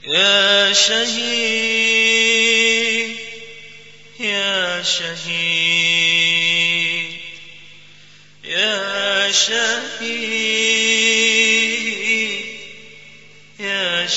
يا شهيد يا شهيد يا شهيد يا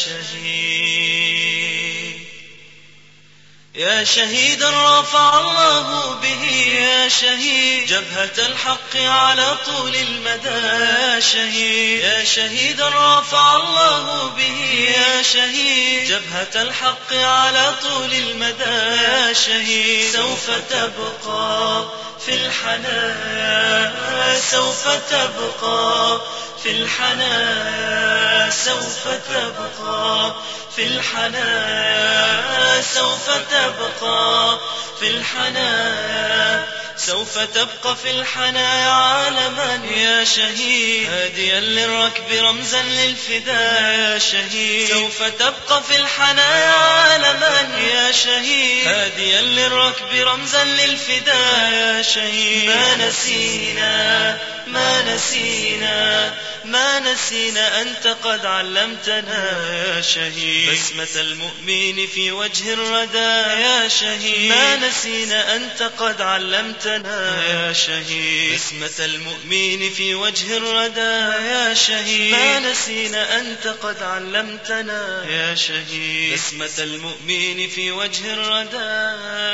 شهيد يا شهيدا رفع الله به، يا شهيد جبهة الحق على طول المدى، يا شهيد يا شهيدا رفع الله به، يا شهيد جبهة الحق على طول المدى، يا شهيد سوف تبقى في الحنان، سوف تبقى في الحنان، سوف تبقى في الحنان، سوف تبقى في الحنان، سوف تبقى في الحنان عالما يا شهيد، هاديا للركب رمزا للفداء، يا شهيد سوف تبقى في الحنان عالما يا شهيد، هاديا للركب رمزا للفداء، يا شهيد ما نسينا ما نسينا ما نسينا أنت قد علمتنا، يا شهيد بسمة المؤمن في وجه الردى، يا شهيد ما نسينا أنت قد علمتنا، يا شهيد بسمة المؤمن في وجه الردى، يا شهيد ما نسينا أنت قد علمتنا، يا شهيد بسمة المؤمن في وجه الردى،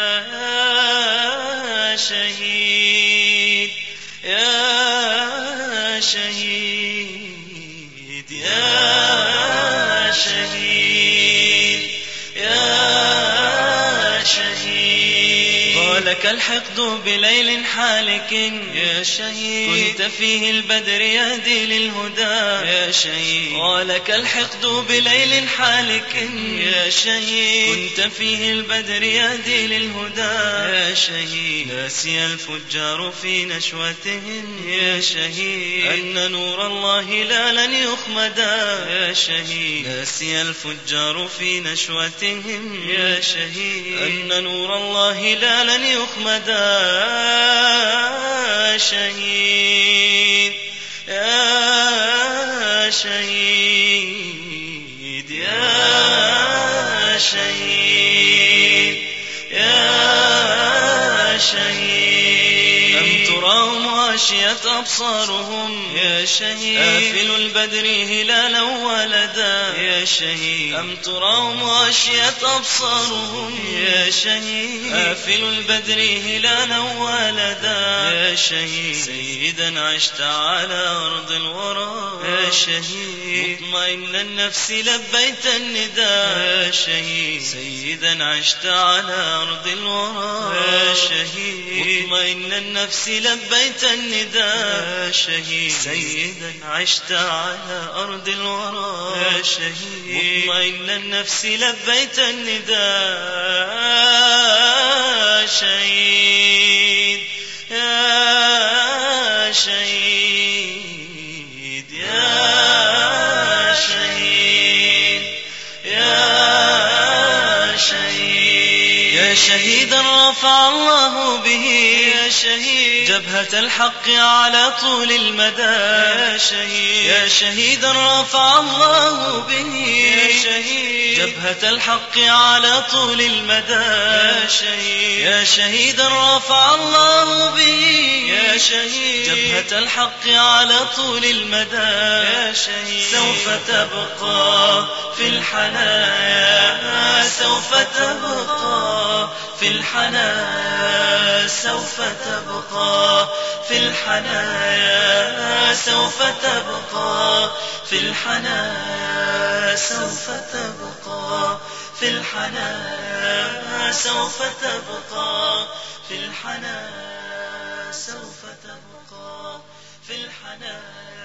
يا شهيد يا شهيد يا شهيد يا شهيد قالك الحقد بليل حالك، يا شهيد كنت فيه البدر يهدي للهدى، يا شهيد قالك الحقد بليل حالك، يا شهيد كنت فيه البدر يهدي للهدى، يا شهيد ناسي الفجار في نشوتهم، يا شهيد أن نور الله لا لن يخمدا، يا شهيد ناسي الفجار في نشوتهم، يا شهيد أن نور الله لا لن يخمدا، يا شهيد يا شهيد يا شهيد يا شهيد أم تراهم غاشية أبصارهم، يا شهيد آفل البدر هلالا ولدا، يا شهيد أم تراهم غاشية أبصارهم، يا شهيد آفل البدر هلالا ولدا، يا شهيد سيدا عشت على أرض الورى، يا شهيد مطمئن النفس لبيت النداء، يا شهيد سيدا عشت على أرض الورى، يا شهيد مطمئن النفس لبيت النداء، يا شهيد سيدا عشت على أرض الورى، يا شهيد مطمئن النفس لبيت النداء، يا شهيد يا شهيد يا شهيد يا شهيد يا شهيدا رفع الله به، يا شهيد جبهة الحق على طول المدى، يا شهيد يا شهيدا رفع الله به، يا شهيد جبهة الحق على طول المدى، يا شهيد يا شهيدا رفع الله به، يا شهيد جبهة الحق على طول المدى، يا شهيد سوف تبقى في الحنايا، سوف تبقى في الحنايا، سوف تبقى في الحنايا، سوف تبقى في الحنايا، سوف تبقى في الحنايا، سوف تبقى في الحنايا، سوف تبقى في الحنايا.